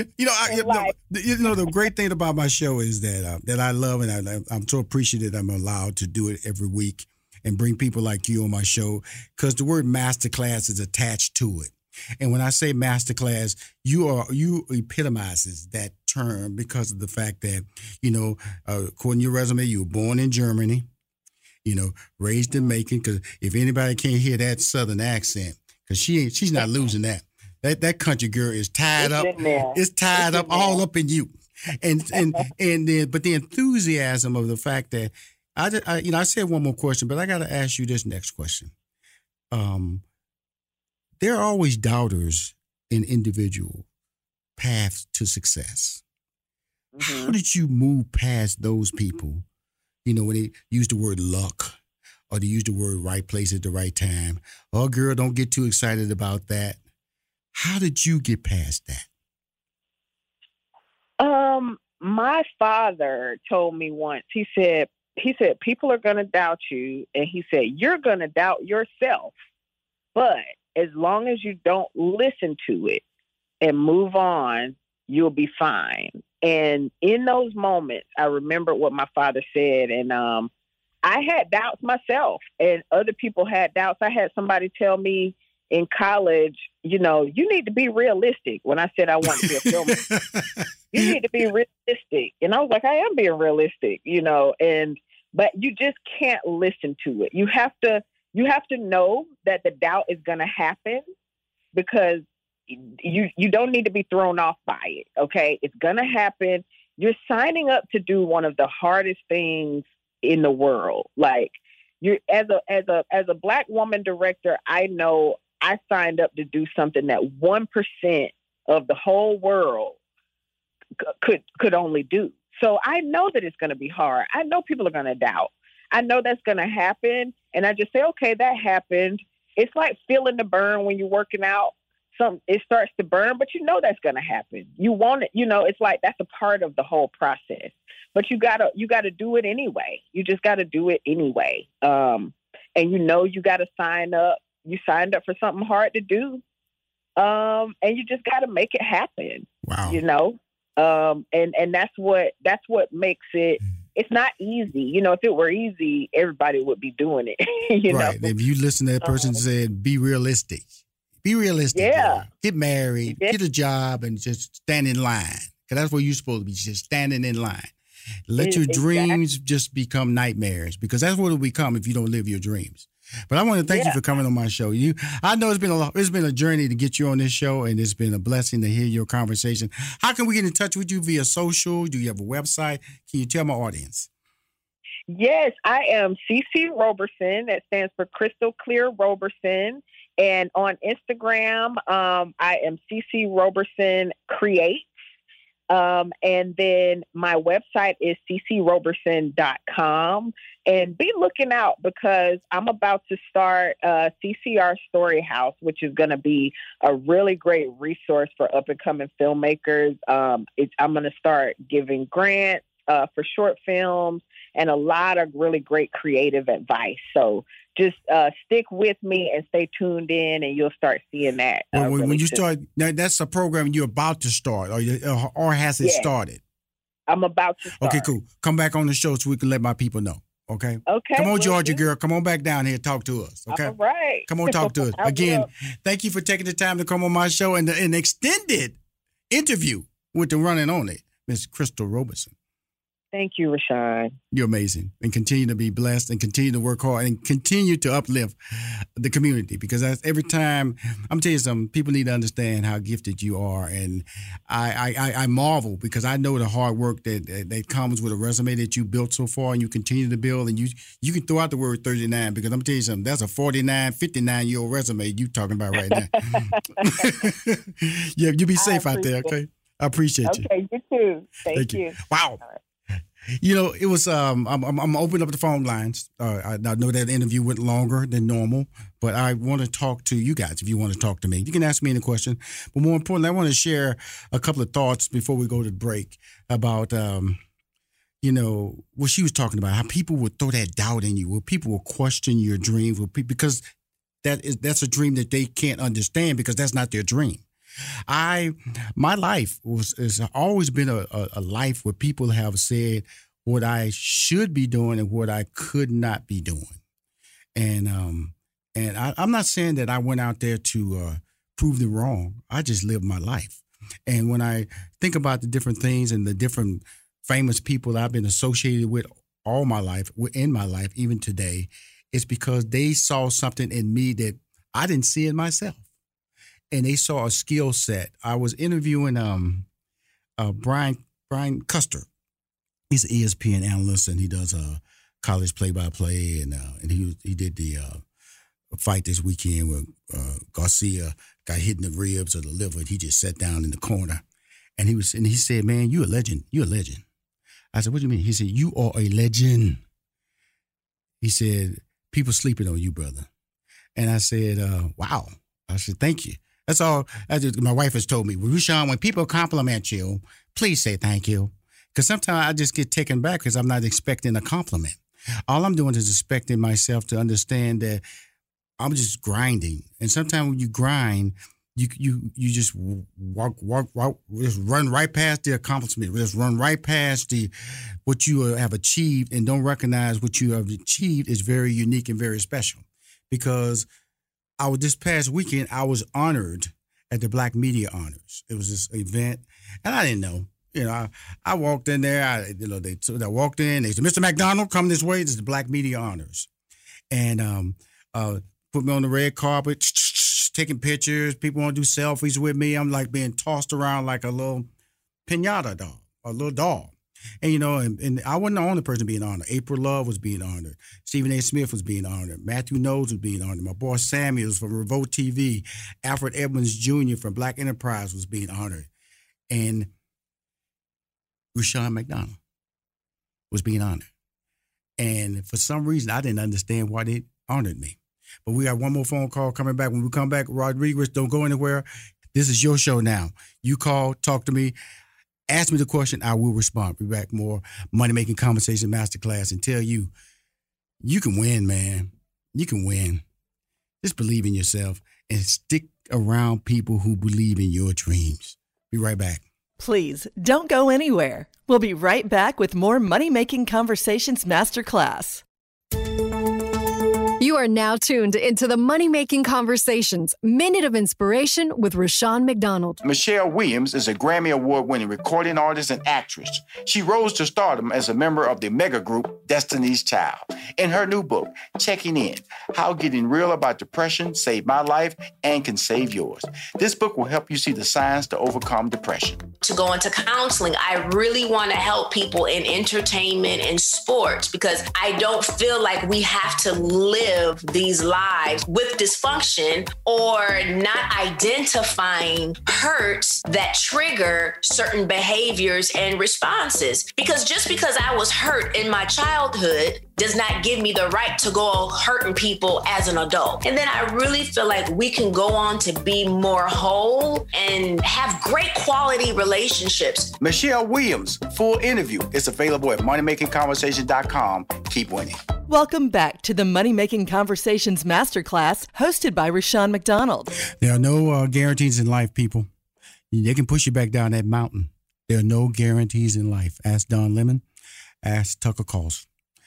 Well, the great thing about my show is that I love and I'm so appreciative I'm allowed to do it every week and bring people like you on my show because the word masterclass is attached to it. And when I say masterclass, you epitomizes that term because of the fact that, according to your resume, you were born in Germany, raised in Macon. Because if anybody can't hear that Southern accent, because she's not losing that. That country girl is tied up. It's tied up all up in you. But the enthusiasm of the fact that I said one more question, but I got to ask you this next question. There are always doubters in individual paths to success. How did you move past those people? When they use the word luck or they use the word right place at the right time. Oh, girl, don't get too excited about that. How did you get past that? My father told me once, he said, people are going to doubt you. And he said, you're going to doubt yourself. But as long as you don't listen to it and move on, you'll be fine. And in those moments, I remember what my father said. And I had doubts myself and other people had doubts. I had somebody tell me in college, you need to be realistic. When I said I want to be a filmmaker, you need to be realistic. And I was like, I am being realistic, but you just can't listen to it. You have to know that the doubt is going to happen because you don't need to be thrown off by it. Okay. It's going to happen. You're signing up to do one of the hardest things in the world. Like you're as a Black woman director, I know I signed up to do something that 1% of the whole world could only do. So I know that it's going to be hard. I know people are going to doubt. I know that's going to happen. And I just say, okay, that happened. It's like feeling the burn when you're working out. It starts to burn, but you know that's going to happen. You want it, it's like that's a part of the whole process. But you gotta do it anyway. You just gotta do it anyway. And you gotta sign up. You signed up for something hard to do. And you just gotta make it happen. Wow. And that's what makes it. It's not easy. If it were easy, everybody would be doing it. Right. If you listen to that person said, be realistic. Be realistic. Yeah. Girl. Get married, get a job, and just stand in line. Because that's what you're supposed to be, just standing in line. Let your dreams just become nightmares, because that's what it'll become if you don't live your dreams. But I want to thank you for coming on my show. I know it's been a journey to get you on this show, and it's been a blessing to hear your conversation. How can we get in touch with you via social? Do you have a website? Can you tell my audience? Yes, I am CC Roberson. That stands for Crystal Clear Roberson. And on Instagram, I am CC Roberson Creates. And then my website is ccroberson.com. And be looking out, because I'm about to start CCR Story House, which is going to be a really great resource for up-and-coming filmmakers. I'm going to start giving grants for short films and a lot of really great creative advice. So just stick with me and stay tuned in, and you'll start seeing that. When you start, now that's a program you're about to start, or has it started? I'm about to start. Okay, cool. Come back on the show so we can let my people know. Okay? Okay. Come on, Georgia girl. Come on back down here and talk to us. Okay? All right. Come on, talk to us. Again, thank you for taking the time to come on my show and an extended interview with the running on it, Miss Crystal Roberson. Thank you, Rashawn. You're amazing, and continue to be blessed, and continue to work hard, and continue to uplift the community, because every time, I'm telling you something, people need to understand how gifted you are. And I marvel, because I know the hard work that comes with a resume that you built so far, and you continue to build, and you can throw out the word 39, because I'm telling you something, that's a 49, 59-year-old resume you talking about right now. Yeah, you be safe out there, okay? I appreciate you. Okay, you too. Thank you. Wow. It was, I'm opening up the phone lines. I know that interview went longer than normal, but I want to talk to you guys if you want to talk to me. You can ask me any question. But more importantly, I want to share a couple of thoughts before we go to the break about, what she was talking about, how people would throw that doubt in you, where people will question your dreams, because that's a dream that they can't understand, because that's not their dream. My life has always been a life where people have said what I should be doing and what I could not be doing. And I'm not saying that I went out there to prove them wrong. I just lived my life. And when I think about the different things and the different famous people I've been associated with all my life, in my life, even today, it's because they saw something in me that I didn't see in myself. And they saw a skill set. I was interviewing Brian Custer. He's an ESPN analyst, and he does college play-by-play. And he did the fight this weekend where Garcia got hit in the ribs or the liver. He just sat down in the corner, and he said, "Man, you're a legend. You're a legend." I said, "What do you mean?" He said, "You are a legend." He said, "People sleeping on you, brother." And I said, "Wow." I said, "Thank you." That's all. My wife has told me, Rushion, when people compliment you, please say thank you. Because sometimes I just get taken back because I'm not expecting a compliment. All I'm doing is expecting myself to understand that I'm just grinding. And sometimes when you grind, you just walk, just run right past the accomplishment. Just run right past what you have achieved, and don't recognize what you have achieved is very unique and very special. Because this past weekend, I was honored at the Black Media Honors. It was this event, and I didn't know. I walked in there. I walked in. They said, "Mr. McDonald, come this way. This is the Black Media Honors," and put me on the red carpet, taking pictures. People want to do selfies with me. I'm like being tossed around like a little piñata doll, a little doll. And, and I wasn't the only person being honored. April Love was being honored. Stephen A. Smith was being honored. Matthew Knowles was being honored. My boy Samuels from Revolt TV. Alfred Edmonds Jr. from Black Enterprise was being honored. And Rushion McDonald was being honored. And for some reason, I didn't understand why they honored me. But we got one more phone call coming back. When we come back, Rodriguez, don't go anywhere. This is your show now. You call, talk to me, ask me the question, I will respond. Be back more Money Making Conversation Masterclass and tell you, you can win, man. You can win. Just believe in yourself and stick around people who believe in your dreams. Be right back. Please don't go anywhere. We'll be right back with more Money Making Conversations Masterclass. You are now tuned into the Money Making Conversations Minute of Inspiration with Rushion McDonald. Michelle Williams is a Grammy Award-winning recording artist and actress. She rose to stardom as a member of the mega group Destiny's Child. In her new book, Checking In, How Getting Real About Depression Saved My Life and Can Save Yours. This book will help you see the signs to overcome depression. To go into counseling, I really want to help people in entertainment and sports because I don't feel like we have to live these lives with dysfunction or not identifying hurts that trigger certain behaviors and responses. Because just because I was hurt in my childhood does not give me the right to go hurting people as an adult. And then I really feel like we can go on to be more whole and have great quality relationships. Michelle Williams' full interview is available at moneymakingconversation.com. Keep winning. Welcome back to the Money Making Conversations Masterclass, hosted by Rushion McDonald. There are no guarantees in life, people. They can push you back down that mountain. There are no guarantees in life. Ask Don Lemon. Ask Tucker Carlson.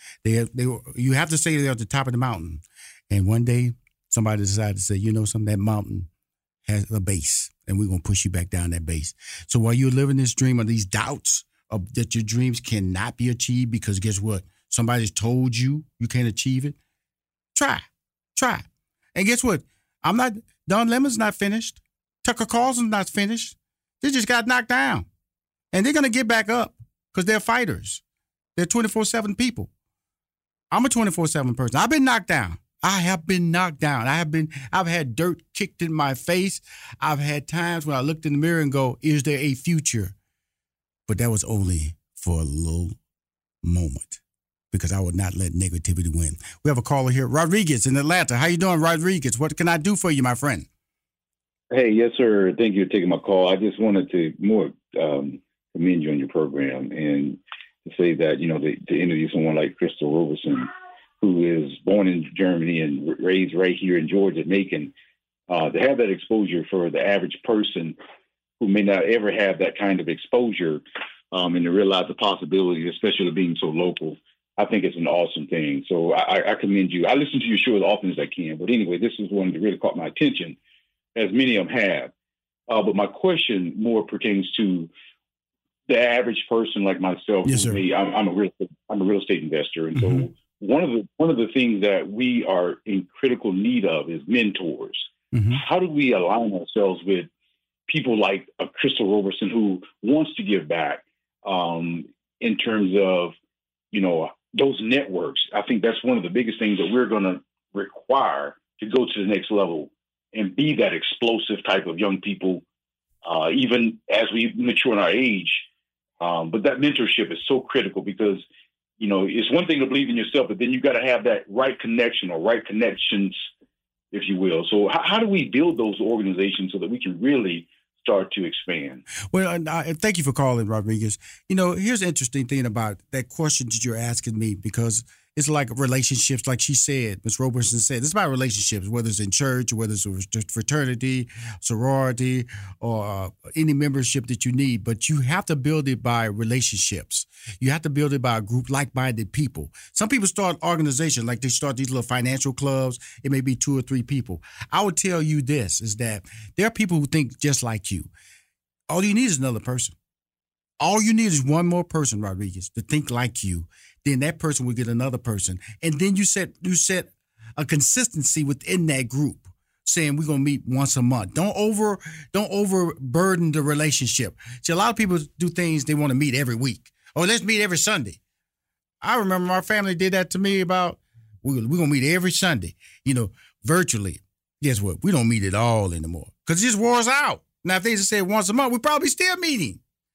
You have to say they're at the top of the mountain. And one day, somebody decided to say, you know something, that mountain has a base, and we're going to push you back down that base. So while you're living this dream of these doubts of that your dreams cannot be achieved because guess what? Somebody's told you can't achieve it. Try. And guess what? Don Lemon's not finished. Tucker Carlson's not finished. They just got knocked down. And they're going to get back up because they're fighters. They're 24/7 people. I'm a 24/7 person. I've been knocked down. I have been knocked down. I've had dirt kicked in my face. I've had times when I looked in the mirror and go, is there a future? But that was only for a little moment because I would not let negativity win. We have a caller here, Rodriguez in Atlanta. How you doing, Rodriguez? What can I do for you, my friend? Hey, yes, sir. Thank you for taking my call. I just wanted to commend you on your program and to say that, to interview someone like Crystal Roberson, who is born in Germany and raised right here in Georgia, Macon, to have that exposure for the average person who may not ever have that kind of exposure and to realize the possibility, especially being so local, I think it's an awesome thing. So I commend you. I listen to your show as often as I can. But anyway, this is one that really caught my attention, as many of them have. But my question more pertains to the average person like myself. Yes, sir. I'm a real estate investor, and so one of the things that we are in critical need of is mentors. Mm-hmm. How do we align ourselves with people like Crystal Roberson who wants to give back in terms of those networks? I think that's one of the biggest things that we're going to require to go to the next level and be that explosive type of young people, even as we mature in our age. But that mentorship is so critical because, it's one thing to believe in yourself, but then you got to have that right connection or right connections, if you will. So how do we build those organizations so that we can really start to expand? Well, thank you for calling, Rodriguez. Here's an interesting thing about that question that you're asking me, because it's like relationships, like she said, Ms. Roberson said. It's about relationships, whether it's in church or whether it's a fraternity, sorority, or any membership that you need. But you have to build it by relationships. You have to build it by a group, like-minded people. Some people start organizations, like they start these little financial clubs. It may be 2 or 3 people. I would tell you this, is that there are people who think just like you. All you need is another person. All you need is one more person, Rodriguez, to think like you. Then that person will get another person. And then you set a consistency within that group, saying we're going to meet once a month. Don't overburden the relationship. See, a lot of people do things they want to meet every week. Or let's meet every Sunday. I remember my family did that to me about, we're going to meet every Sunday, virtually. Guess what? We don't meet at all anymore because it just wore us out. Now, if they just said once a month, we're probably still meeting.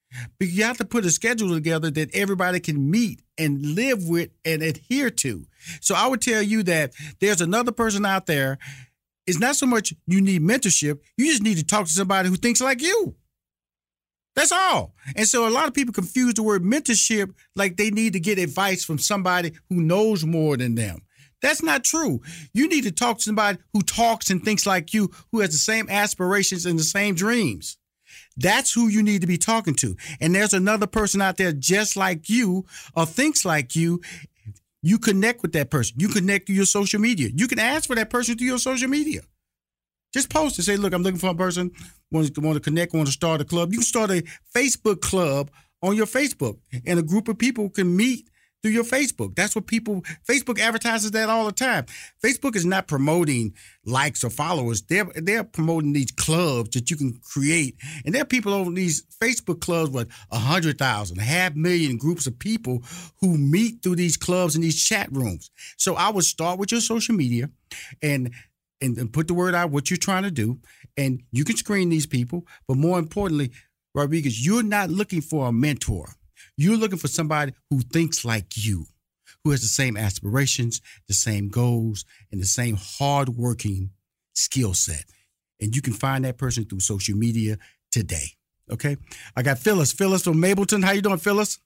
But you have to put a schedule together that everybody can meet and live with and adhere to. So I would tell you that there's another person out there. It's not so much you need mentorship. You just need to talk to somebody who thinks like you. That's all. And so a lot of people confuse the word mentorship like they need to get advice from somebody who knows more than them. That's not true. You need to talk to somebody who talks and thinks like you, who has the same aspirations and the same dreams. That's who you need to be talking to. And there's another person out there just like you or thinks like you. You connect with that person. You connect through your social media. You can ask for that person through your social media. Just post and say, look, I'm looking for a person, want to connect, want to start a club. You can start a Facebook club on your Facebook, and a group of people can meet through your Facebook. That's what Facebook advertises that all the time. Facebook is not promoting likes or followers. They're promoting these clubs that you can create. And there are people on these Facebook clubs with 100,000, 500,000 groups of people who meet through these clubs and these chat rooms. So I would start with your social media and put the word out what you're trying to do. And you can screen these people. But more importantly, Rodriguez, you're not looking for a mentor. You're looking for somebody who thinks like you, who has the same aspirations, the same goals, and the same hardworking skill set. And you can find that person through social media today. Okay? I got Phyllis. Phyllis from Mableton. How you doing, Phyllis?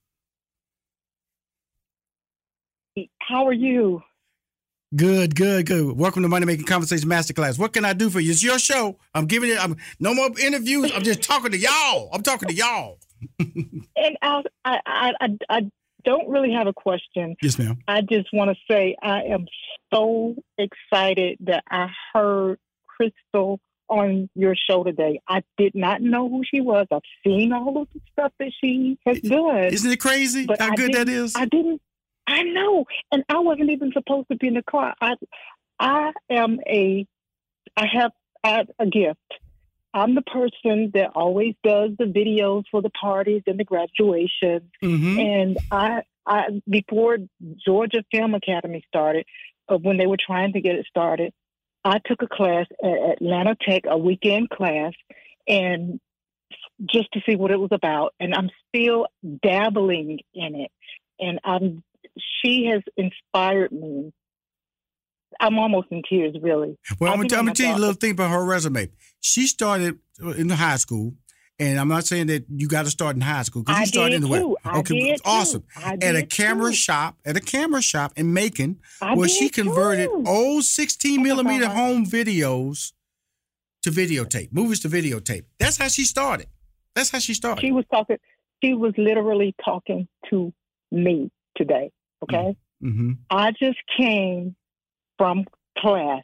How are you? Good. Welcome to Money Making Conversation Masterclass. What can I do for you? It's your show. I'm no more interviews. I'm just talking to y'all. And I don't really have a question. Yes, ma'am. I just want to say I am so excited that I heard Crystal on your show today. I did not know who she was. I've seen all of the stuff that she has done. Isn't it crazy how good that is? I know. And I wasn't even supposed to be in the car. I have a gift. I'm the person that always does the videos for the parties and the graduations. Mm-hmm. And I before Georgia Film Academy started, when they were trying to get it started, I took a class at Atlanta Tech, a weekend class, and just to see what it was about. And I'm still dabbling in it. And she has inspired me. I'm almost in tears, really. Well, I'm going to tell you a little thing about her resume. She started in high school, and I'm not saying that you got to start in high school because you started in the web. Okay, awesome. At a camera shop in Macon, where she converted old 16 millimeter home videos to videotape, movies to videotape. That's how she started. She was literally talking to me today. Okay, mm-hmm. I just came from class.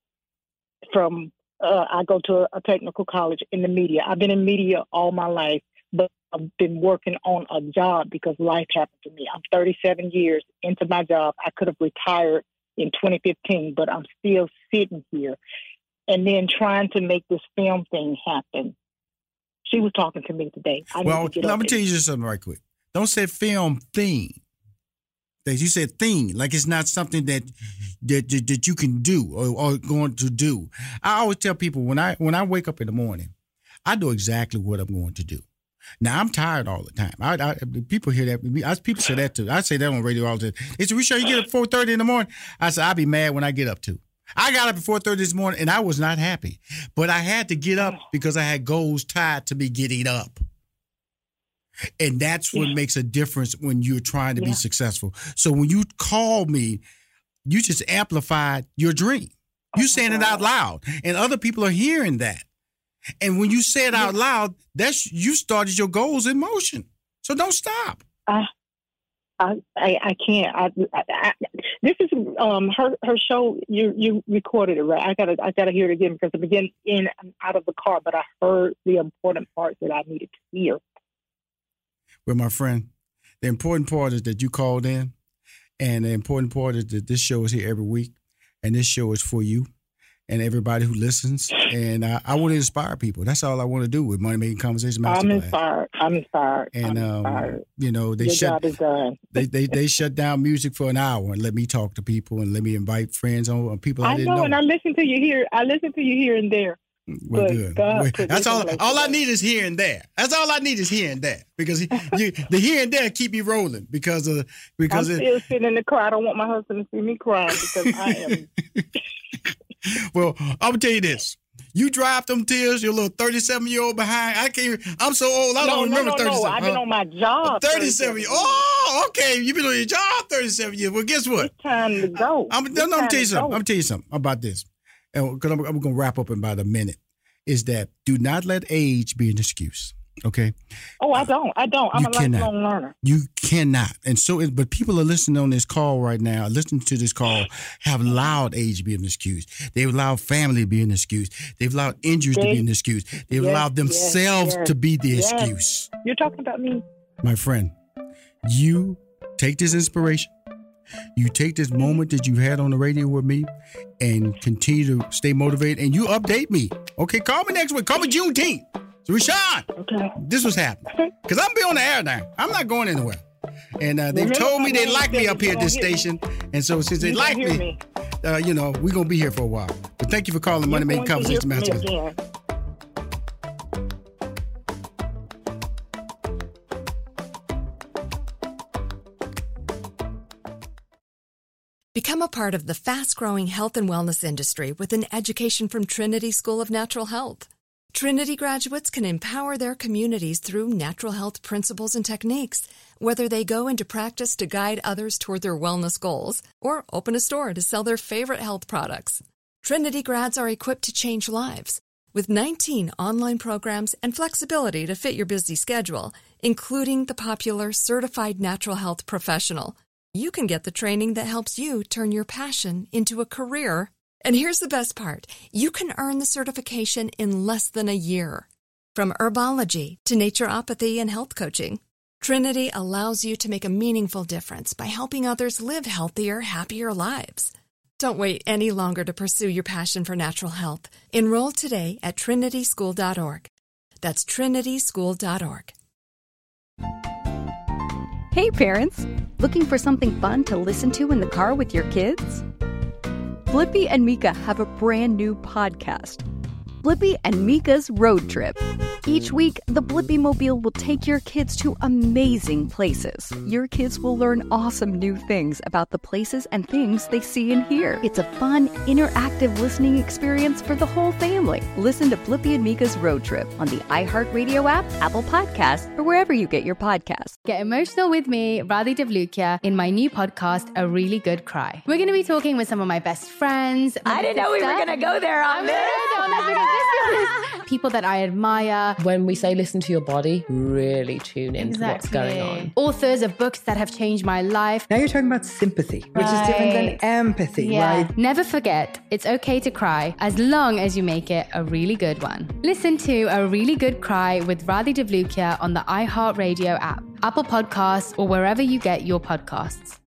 I go to a technical college in the media. I've been in media all my life, but I've been working on a job because life happened to me. I'm 37 years into my job. I could have retired in 2015, but I'm still sitting here and then trying to make this film thing happen. She was talking to me today. Well, let me tell you just something right quick. Don't say film thing. You said thing, like it's not something that you can do or going to do. I always tell people when I wake up in the morning, I know exactly what I'm going to do. Now, I'm tired all the time. People hear that. People say that too. I say that on radio all the time. They say, Richard, you get up at 4:30 in the morning? I said, I'll be mad when I get up too. I got up at 4:30 this morning and I was not happy. But I had to get up because I had goals tied to me getting up. And that's what makes a difference when you're trying to be successful. So when you call me, you just amplified your dream. You saying it out loud, and other people are hearing that. And when you say it out loud, you started your goals in motion. So don't stop. I can't. This is her show. You recorded it, right? I gotta hear it again because I began in and out of the car, but I heard the important parts that I needed to hear. Well, my friend, the important part is that you called in, and the important part is that this show is here every week, and this show is for you and everybody who listens. And I want to inspire people. That's all I want to do with Money Making Conversation Masterclass. I'm inspired. And you know, job is done. they shut down music for an hour and let me talk to people and let me invite friends on people I didn't know. And I listen to you here. I listen to you here and there. Well, good. That's all. All I need is here and there. That's all I need is here and there, because the here and there keep me rolling because I'm still sitting in the car. I don't want my husband to see me crying because I am. Well, I'm gonna tell you this. You drive them tears, your little 37-year-old behind. I'm so old, I don't remember 37. No, I've been on my job. 37 years. Oh, okay. You've been on your job 37 years. Well, guess what? It's time to go. I'm going to tell you something. I'm going to tell you something about this. Because I'm going to wrap up in about a minute. Is that do not let age be an excuse. Okay. Oh, I don't. I'm a lifelong learner. You cannot. And so, but people are listening on this call right now, listening to this call, have allowed age to be an excuse. They've allowed family to be an excuse. They've allowed injuries to be an excuse. They've allowed themselves to be the excuse. You're talking about me. My friend, you take this inspiration. You take this moment that you had on the radio with me and continue to stay motivated, and you update me. Okay, call me next week. Call me Juneteenth. So, Rushion, this was happening. Because I'm be on the air now. I'm not going anywhere. And they've told me they like me up here at this station. And so since they like me, we're going to be here for a while. But thank you for calling Money Making Conversation Master. Become a part of the fast-growing health and wellness industry with an education from Trinity School of Natural Health. Trinity graduates can empower their communities through natural health principles and techniques, whether they go into practice to guide others toward their wellness goals or open a store to sell their favorite health products. Trinity grads are equipped to change lives with 19 online programs and flexibility to fit your busy schedule, including the popular Certified Natural Health Professional. You can get the training that helps you turn your passion into a career. And here's the best part. You can earn the certification in less than a year. From herbology to naturopathy and health coaching, Trinity allows you to make a meaningful difference by helping others live healthier, happier lives. Don't wait any longer to pursue your passion for natural health. Enroll today at trinityschool.org. That's trinityschool.org. Hey parents, looking for something fun to listen to in the car with your kids? Blippi and Mika have a brand new podcast, Blippi and Mika's Road Trip. Each week, the Blippi Mobile will take your kids to amazing places. Your kids will learn awesome new things about the places and things they see and hear. It's a fun, interactive listening experience for the whole family. Listen to Blippi and Mika's Road Trip on the iHeartRadio app, Apple Podcasts, or wherever you get your podcasts. Get emotional with me, Radhi Devlukia, in my new podcast, A Really Good Cry. We're going to be talking with some of my best friends. I didn't know we were going to go there on this. People that I admire. When we say listen to your body, really tune into what's going on. Authors of books that have changed my life. Now you're talking about sympathy, which is different than empathy, right? Never forget, it's okay to cry as long as you make it a really good one. Listen to A Really Good Cry with Radhi Devlukia on the iHeartRadio app, Apple Podcasts, or wherever you get your podcasts.